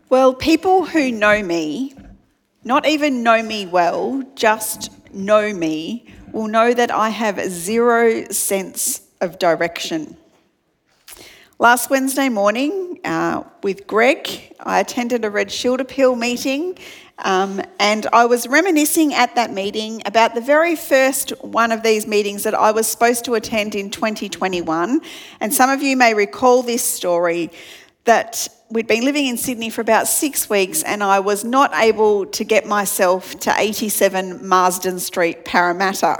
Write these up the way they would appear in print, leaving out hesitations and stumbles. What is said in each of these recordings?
Well, people who know me, not even know me well, just know me, will know that I have zero sense of direction. Last Wednesday morning with Greg, I attended a Red Shield Appeal meeting and I was reminiscing at that meeting about the very first one of these meetings that I was supposed to attend in 2021. And some of you may recall this story, that we'd been living in Sydney for about 6 weeks and I was not able to get myself to 87 Marsden Street, Parramatta.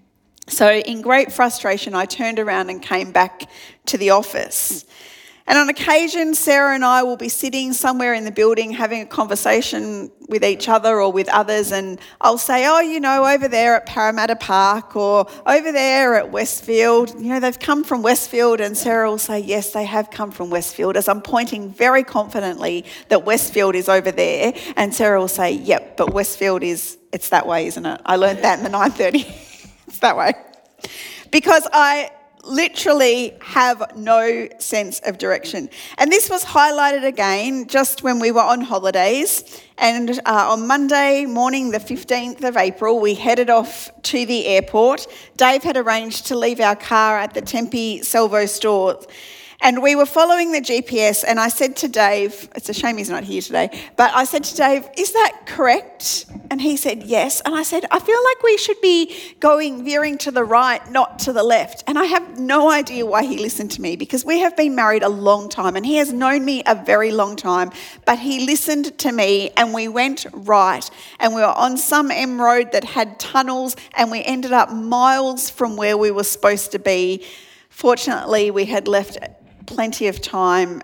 So in great frustration, I turned around and came back to the office. And on occasion, Sarah and I will be sitting somewhere in the building having a conversation with each other or with others, and I'll say, over there at Parramatta Park or over there at Westfield, they've come from Westfield, and Sarah will say, yes, they have come from Westfield, as I'm pointing very confidently that Westfield is over there, and Sarah will say, yep, but Westfield it's that way, isn't it? I learned that in the 9:30. It's that way. Because I literally have no sense of direction. And this was highlighted again just when we were on holidays. And on Monday morning, the 15th of April, we headed off to the airport. Dave had arranged to leave our car at the Tempe Salvo store. And we were following the GPS, and I said to Dave, it's a shame he's not here today, but I said to Dave, is that correct? And he said, yes. And I said, I feel like we should be veering to the right, not to the left. And I have no idea why he listened to me, because we have been married a long time and he has known me a very long time, but he listened to me and we went right. And we were on some M road that had tunnels and we ended up miles from where we were supposed to be. Fortunately, we had left plenty of time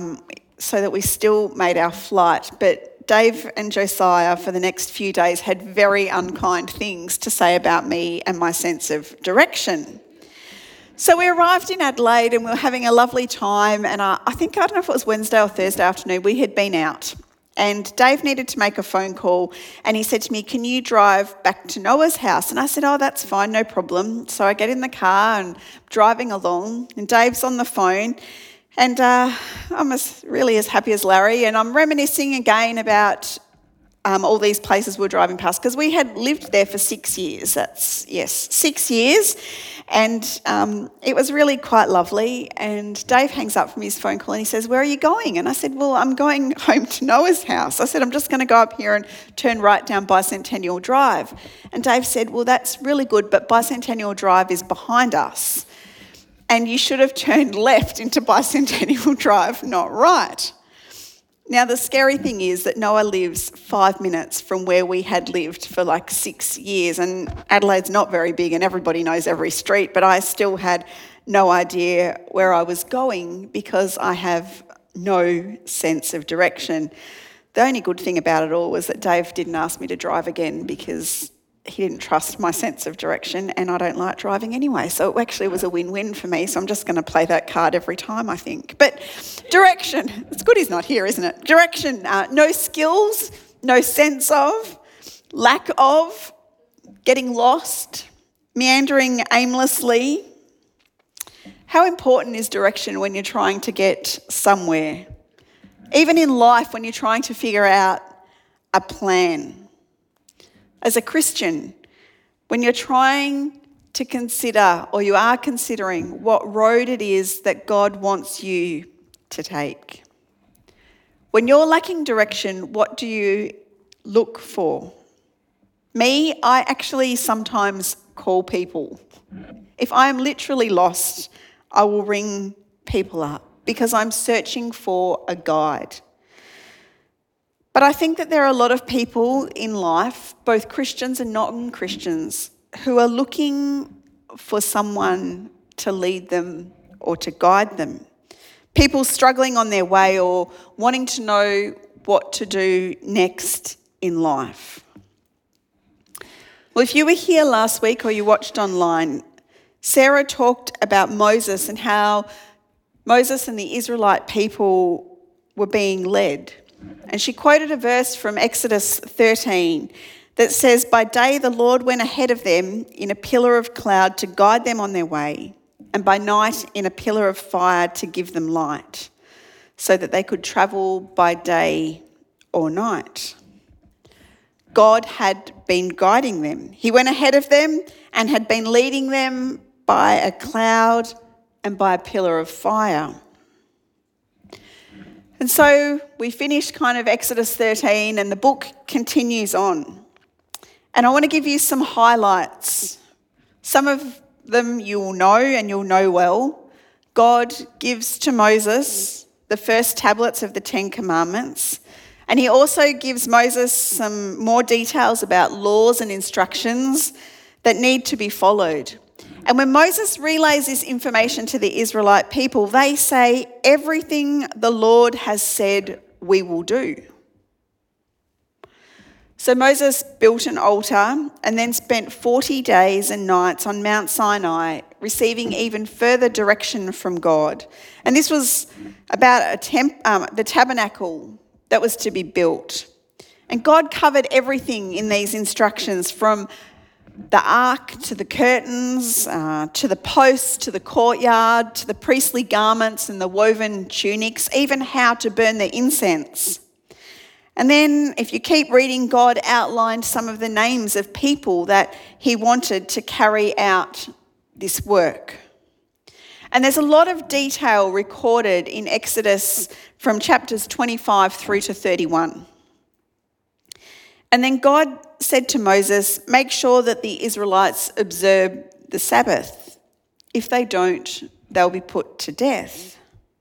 so that we still made our flight. But Dave and Josiah for the next few days had very unkind things to say about me and my sense of direction. So we arrived in Adelaide and we were having a lovely time, and I don't know if it was Wednesday or Thursday afternoon, we had been out. And Dave needed to make a phone call and he said to me, can you drive back to Noah's house? And I said, oh, that's fine, no problem. So I get in the car and driving along, and Dave's on the phone, and I'm really as happy as Larry, and I'm reminiscing again about all these places we're driving past, because we had lived there for 6 years. 6 years. And it was really quite lovely. And Dave hangs up from his phone call and he says, where are you going? And I said, well, I'm going home to Noah's house. I said, I'm just going to go up here and turn right down Bicentennial Drive. And Dave said, well, that's really good, but Bicentennial Drive is behind us. And you should have turned left into Bicentennial Drive, not right. Now, the scary thing is that Noah lives 5 minutes from where we had lived for like 6 years, and Adelaide's not very big and everybody knows every street, but I still had no idea where I was going because I have no sense of direction. The only good thing about it all was that Dave didn't ask me to drive again because he didn't trust my sense of direction, and I don't like driving anyway. So it actually was a win-win for me. So I'm just going to play that card every time, I think. But direction, it's good he's not here, isn't it? Direction, no skills, no sense of, lack of, getting lost, meandering aimlessly. How important is direction when you're trying to get somewhere? Even in life, when you're trying to figure out a plan. As a Christian, when you're trying to consider, or you are considering, what road it is that God wants you to take. When you're lacking direction, what do you look for? Me, I actually sometimes call people. If I am literally lost, I will ring people up because I'm searching for a guide. But I think that there are a lot of people in life, both Christians and non-Christians, who are looking for someone to lead them or to guide them. People struggling on their way or wanting to know what to do next in life. Well, if you were here last week or you watched online, Sarah talked about Moses and how Moses and the Israelite people were being led. And she quoted a verse from Exodus 13 that says, by day the Lord went ahead of them in a pillar of cloud to guide them on their way, and by night in a pillar of fire to give them light, so that they could travel by day or night. God had been guiding them. He went ahead of them and had been leading them by a cloud and by a pillar of fire. And so we finished kind of Exodus 13 and the book continues on. And I want to give you some highlights. Some of them you'll know and you'll know well. God gives to Moses the first tablets of the Ten Commandments. And he also gives Moses some more details about laws and instructions that need to be followed. And when Moses relays this information to the Israelite people, they say, everything the Lord has said we will do. So Moses built an altar and then spent 40 days and nights on Mount Sinai, receiving even further direction from God. And this was about the tabernacle that was to be built. And God covered everything in these instructions, from the ark to the curtains, to the posts, to the courtyard, to the priestly garments and the woven tunics, even how to burn the incense. And then if you keep reading, God outlined some of the names of people that he wanted to carry out this work. And there's a lot of detail recorded in Exodus from chapters 25 through to 31. And then God said to Moses, make sure that the Israelites observe the Sabbath. If they don't, they'll be put to death.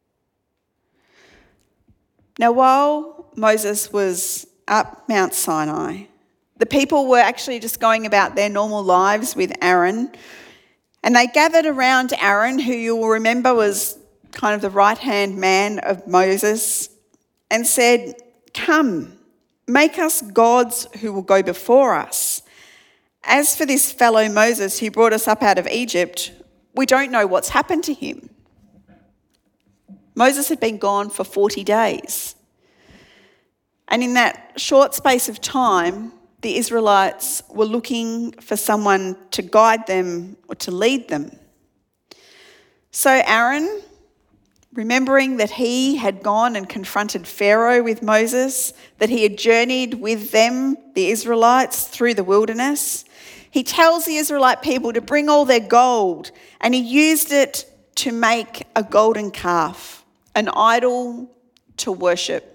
Now, while Moses was up Mount Sinai, the people were actually just going about their normal lives with Aaron. And they gathered around Aaron, who you will remember was kind of the right-hand man of Moses, and said, come, make us gods who will go before us. As for this fellow Moses who brought us up out of Egypt, we don't know what's happened to him. Moses had been gone for 40 days. And in that short space of time, the Israelites were looking for someone to guide them or to lead them. So Aaron, remembering that he had gone and confronted Pharaoh with Moses, that he had journeyed with them, the Israelites, through the wilderness, he tells the Israelite people to bring all their gold, and he used it to make a golden calf, an idol to worship.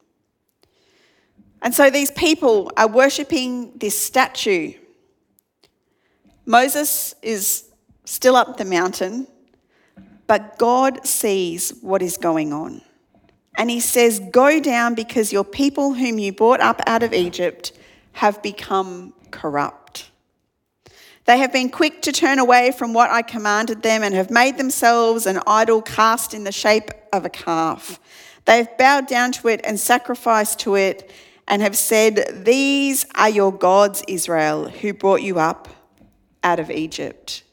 And so these people are worshipping this statue. Moses is still up the mountain, but God sees what is going on. And he says, go down, because your people whom you brought up out of Egypt have become corrupt. They have been quick to turn away from what I commanded them and have made themselves an idol cast in the shape of a calf. They have bowed down to it and sacrificed to it and have said, these are your gods, Israel, who brought you up out of Egypt.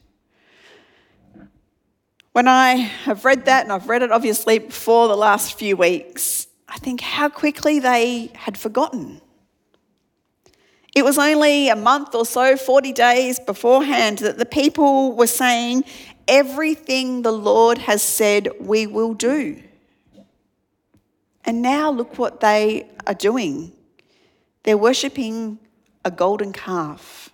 When I have read that, and I've read it obviously before the last few weeks, I think how quickly they had forgotten. It was only a month or so, 40 days beforehand, that the people were saying, everything the Lord has said we will do. And now look what they are doing. They're worshipping a golden calf.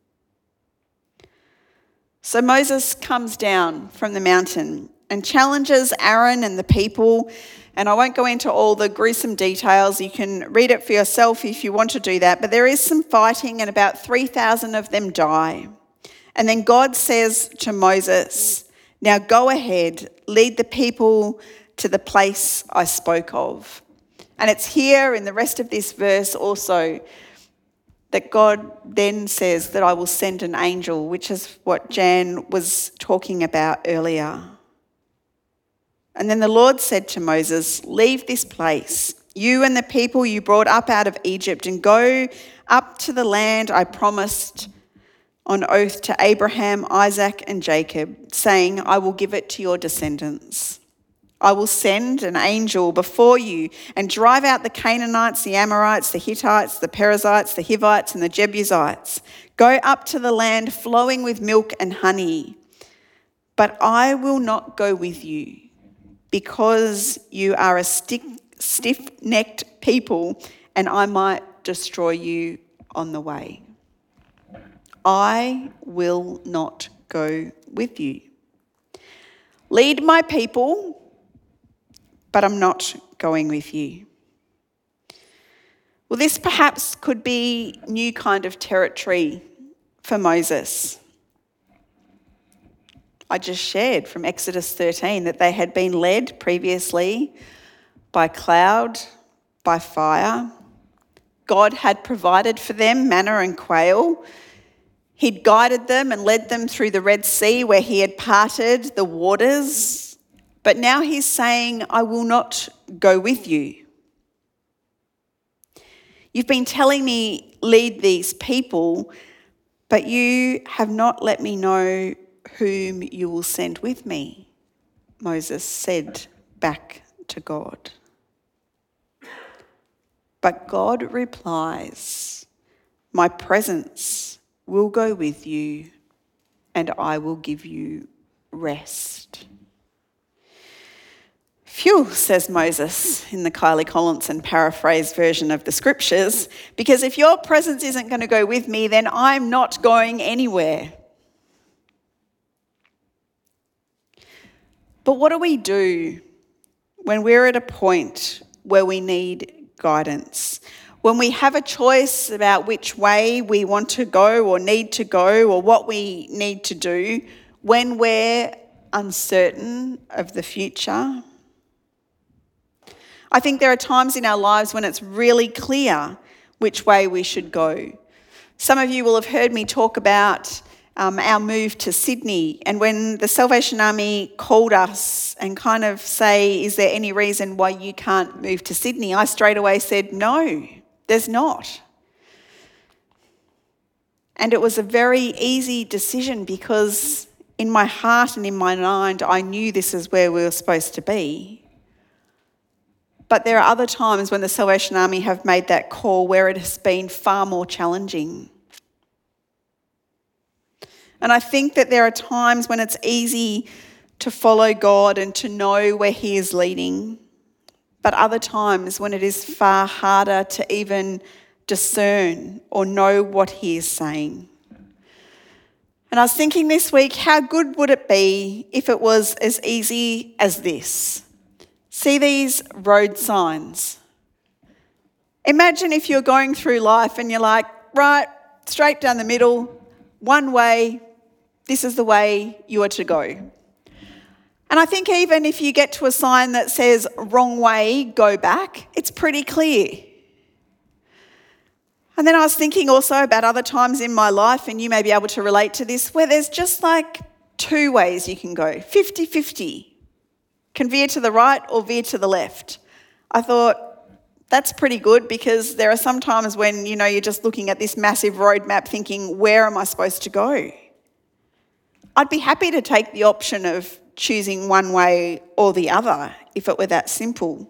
So Moses comes down from the mountain and challenges Aaron and the people. And I won't go into all the gruesome details. You can read it for yourself if you want to do that. But there is some fighting, and about 3,000 of them die. And then God says to Moses, now go ahead, lead the people to the place I spoke of. And it's here in the rest of this verse also that God then says that I will send an angel, which is what Jan was talking about earlier. And then the Lord said to Moses, leave this place, you and the people you brought up out of Egypt, and go up to the land I promised on oath to Abraham, Isaac, and Jacob, saying, I will give it to your descendants. I will send an angel before you and drive out the Canaanites, the Amorites, the Hittites, the Perizzites, the Hivites, and the Jebusites. Go up to the land flowing with milk and honey. But I will not go with you, because you are a stiff-necked people and I might destroy you on the way. I will not go with you. Lead my people, but I'm not going with you. Well, this perhaps could be new kind of territory for Moses. I just shared from Exodus 13 that they had been led previously by cloud, by fire. God had provided for them manna and quail. He'd guided them and led them through the Red Sea where he had parted the waters. But now he's saying, I will not go with you. You've been telling me, lead these people, but you have not let me know whom you will send with me, Moses said back to God. But God replies, my presence will go with you and I will give you rest. Phew, says Moses in the Kylie Collinson paraphrase version of the scriptures, because if your presence isn't going to go with me, then I'm not going anywhere. But what do we do when we're at a point where we need guidance? When we have a choice about which way we want to go or need to go or what we need to do, when we're uncertain of the future? I think there are times in our lives when it's really clear which way we should go. Some of you will have heard me talk about our move to Sydney, and when the Salvation Army called us and kind of say, is there any reason why you can't move to Sydney? I straight away said, no, there's not. And it was a very easy decision because in my heart and in my mind, I knew this is where we were supposed to be. But there are other times when the Salvation Army have made that call where it has been far more challenging. And I think that there are times when it's easy to follow God and to know where he is leading, but other times when it is far harder to even discern or know what he is saying. And I was thinking this week, how good would it be if it was as easy as this? See these road signs. Imagine if you're going through life and you're like, right, straight down the middle, one way, this is the way you are to go. And I think even if you get to a sign that says wrong way, go back, it's pretty clear. And then I was thinking also about other times in my life, and you may be able to relate to this, where there's just like two ways you can go, 50-50. Can veer to the right or veer to the left. I thought, that's pretty good because there are some times when, you're just looking at this massive roadmap thinking, where am I supposed to go? I'd be happy to take the option of choosing one way or the other if it were that simple.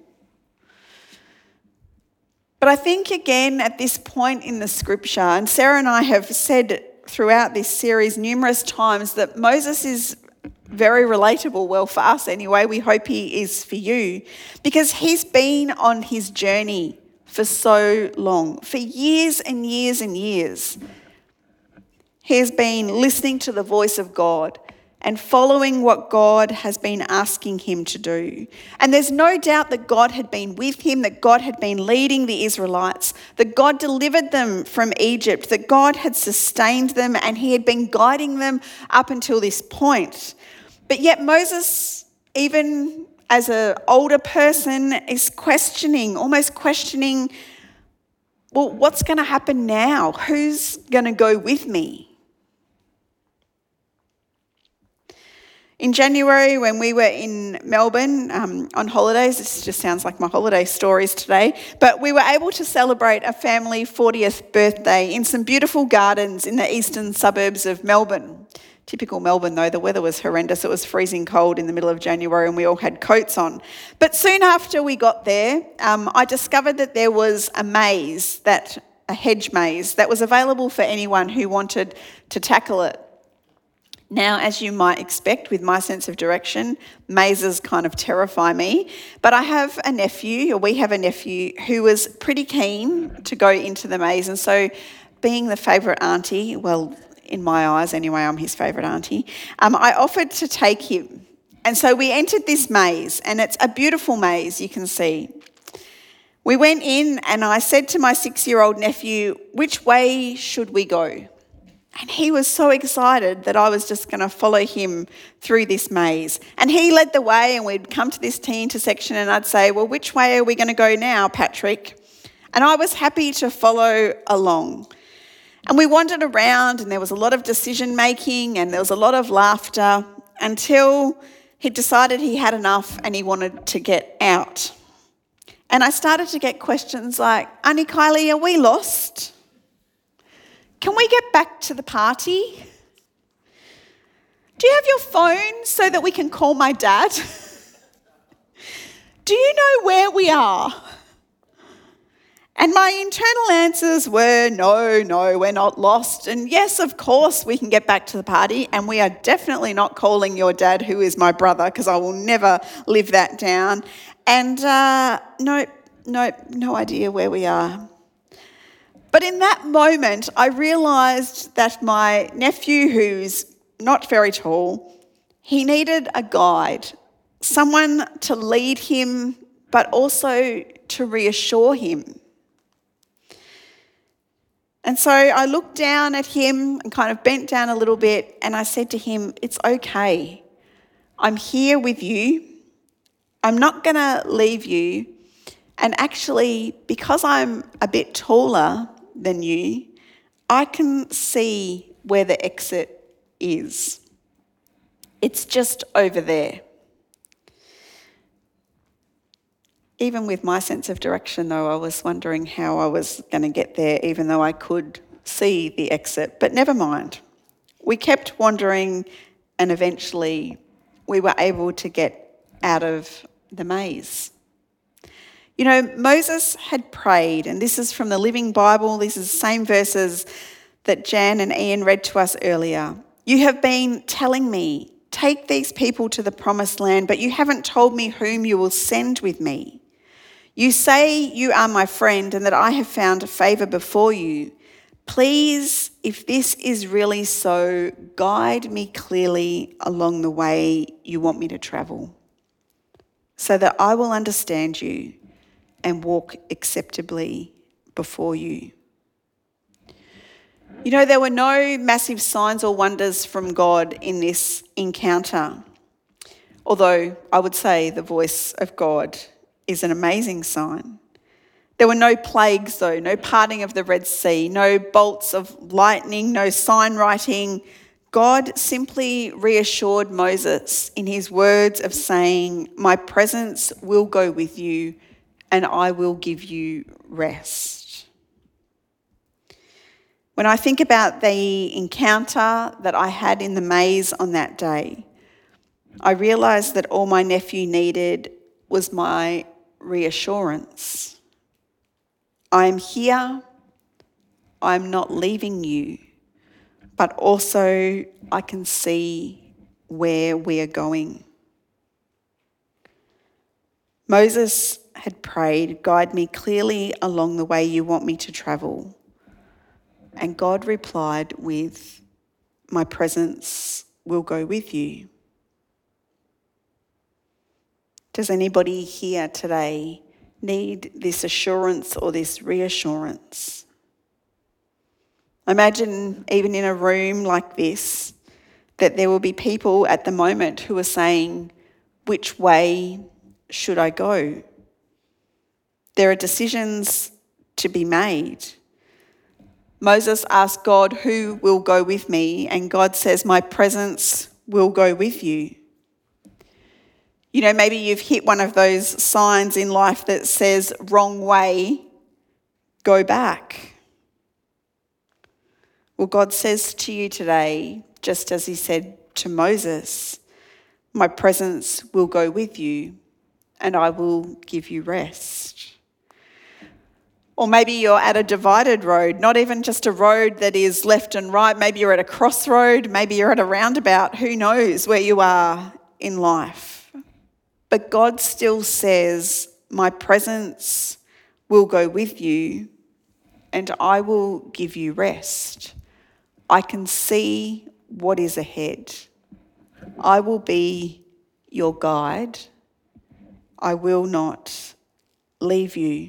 But I think again at this point in the scripture, and Sarah and I have said throughout this series numerous times that Moses is very relatable, well, for us anyway. We hope he is for you, because he's been on his journey for so long, for years and years and years. He has been listening to the voice of God and following what God has been asking him to do. And there's no doubt that God had been with him, that God had been leading the Israelites, that God delivered them from Egypt, that God had sustained them and he had been guiding them up until this point. But yet Moses, even as an older person, is almost questioning, well, what's going to happen now? Who's going to go with me? In January, when we were in Melbourne on holidays, this just sounds like my holiday stories today, but we were able to celebrate a family 40th birthday in some beautiful gardens in the eastern suburbs of Melbourne. Typical Melbourne though, the weather was horrendous. It was freezing cold in the middle of January and we all had coats on. But soon after we got there, I discovered that there was a hedge maze that was available for anyone who wanted to tackle it. Now, as you might expect with my sense of direction, mazes kind of terrify me, but I have a nephew, or we have a nephew, who was pretty keen to go into the maze, and so being the favourite auntie, well, in my eyes anyway, I'm his favourite auntie, I offered to take him. And so we entered this maze, and it's a beautiful maze, you can see. We went in and I said to my 6-year-old nephew, which way should we go? And he was so excited that I was just going to follow him through this maze. And he led the way, and we'd come to this T intersection and I'd say, well, which way are we going to go now, Patrick? And I was happy to follow along. And we wandered around, and there was a lot of decision making and there was a lot of laughter until he decided he had enough and he wanted to get out. And I started to get questions like, Auntie Kylie, are we lost? Can we get back to the party? Do you have your phone so that we can call my dad? Do you know where we are? And my internal answers were, no, we're not lost. And yes, of course, we can get back to the party. And we are definitely not calling your dad, who is my brother, because I will never live that down. And no idea where we are. But in that moment, I realised that my nephew, who's not very tall, he needed a guide, someone to lead him, but also to reassure him. And so I looked down at him and kind of bent down a little bit, and I said to him, it's okay. I'm here with you. I'm not going to leave you. And actually, because I'm a bit taller than you, I can see where the exit is. It's just over there. Even with my sense of direction, though, I was wondering how I was going to get there, even though I could see the exit. But never mind. We kept wandering, and eventually we were able to get out of the maze. You know, Moses had prayed, and this is from the Living Bible. This is the same verses that Jan and Ian read to us earlier. You have been telling me, take these people to the promised land, but you haven't told me whom you will send with me. You say you are my friend and that I have found favour before you. Please, if this is really so, guide me clearly along the way you want me to travel, so that I will understand you and walk acceptably before you. You know, there were no massive signs or wonders from God in this encounter, although I would say the voice of God is an amazing sign. There were no plagues, though, no parting of the Red Sea, no bolts of lightning, no sign writing. God simply reassured Moses in his words of saying, my presence will go with you and I will give you rest. When I think about the encounter that I had in the maze on that day, I realised that all my nephew needed was my reassurance. I am here, I'm not leaving you, but also I can see where we are going. Moses had prayed, guide me clearly along the way you want me to travel. And God replied with, my presence will go with you. Does anybody here today need this assurance or this reassurance? Imagine even in a room like this, that there will be people at the moment who are saying, which way should I go? There are decisions to be made. Moses asked God, who will go with me? And God says, my presence will go with you. You know, maybe you've hit one of those signs in life that says, wrong way, go back. Well, God says to you today, just as he said to Moses, my presence will go with you and I will give you rest. Or maybe you're at a divided road, not even just a road that is left and right. Maybe you're at a crossroad, maybe you're at a roundabout. Who knows where you are in life? But God still says, my presence will go with you and I will give you rest. I can see what is ahead. I will be your guide. I will not leave you.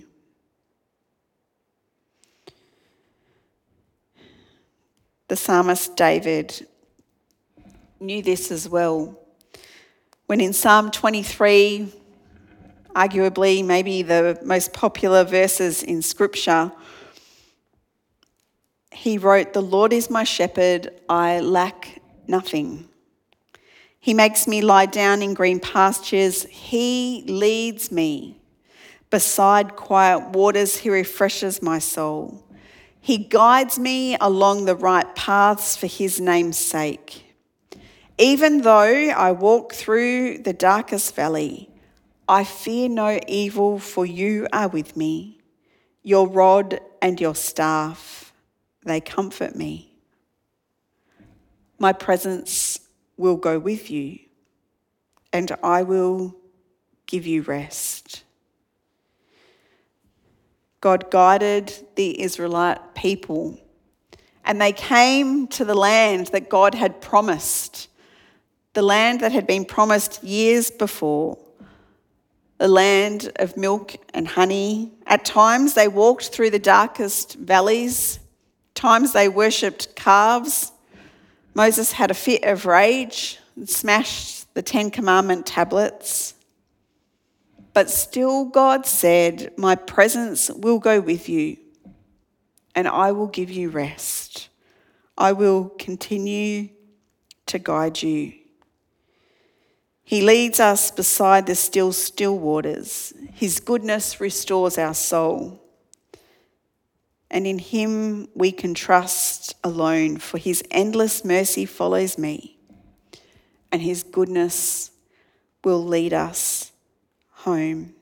The psalmist David knew this as well. When in Psalm 23, arguably maybe the most popular verses in Scripture, he wrote, "The Lord is my shepherd, I lack nothing. He makes me lie down in green pastures. He leads me beside quiet waters. He refreshes my soul. He guides me along the right paths for his name's sake. Even though I walk through the darkest valley, I fear no evil, for you are with me. Your rod and your staff, they comfort me. My presence will go with you, and I will give you rest." God guided the Israelite people, and they came to the land that God had promised, the land that had been promised years before, the land of milk and honey. At times they walked through the darkest valleys, times they worshipped calves. Moses had a fit of rage and smashed the 10 Commandment tablets. But still God said, my presence will go with you and I will give you rest. I will continue to guide you. He leads us beside the still waters. His goodness restores our soul. And in him we can trust alone, for his endless mercy follows me, and his goodness will lead us home.